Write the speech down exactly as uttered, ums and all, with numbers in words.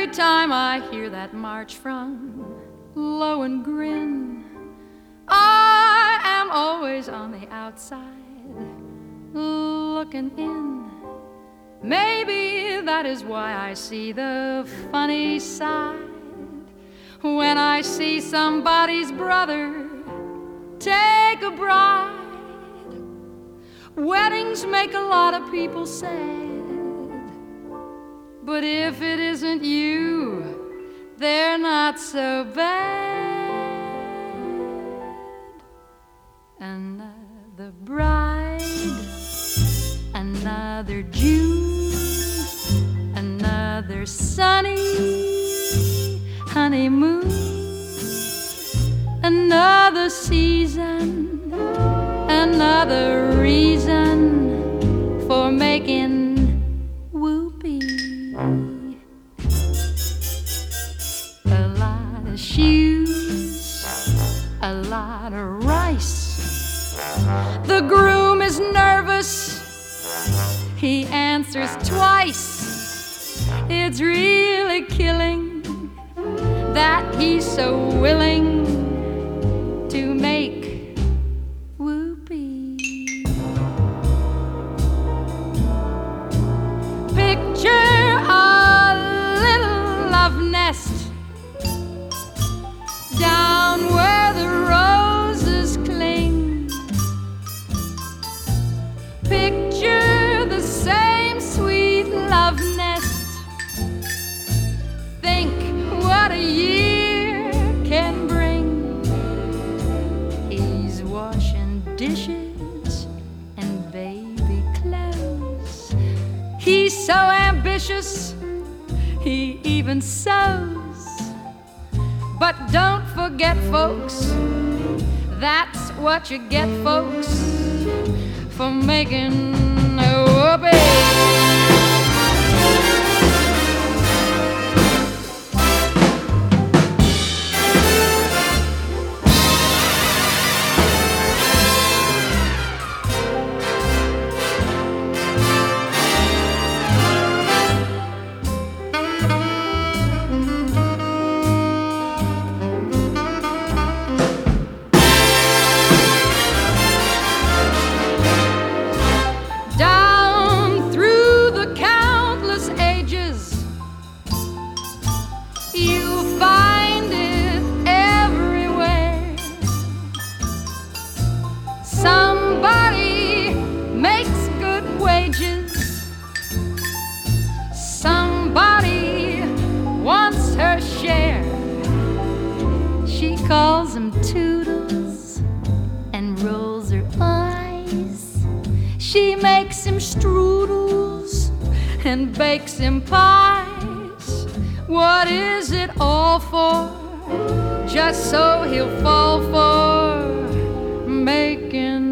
every time I hear that march from Lohengrin, I am always on the outside looking in. Maybe that is why I see the funny side when I see somebody's brother take a bride. Weddings make a lot of people sad, but if it isn't you, they're not so bad. Another bride, another June, another sunny honeymoon, another season, another reason for making whoopee. A lot of shoes, a lot of rice. The groom is nervous, he answers twice. It's really killing that he's so willing to make down where the roses cling. Picture the same sweet love nest. Think what a year can bring. He's washing dishes and baby clothes. He's so ambitious, he even sews. But don't forget, folks, that's what you get, folks, for making a whoopee. Somebody makes good wages. Somebody wants her share. She calls him Toodles and rolls her eyes. She makes him strudels and bakes him pies. What is it all for? Just so he'll fall for making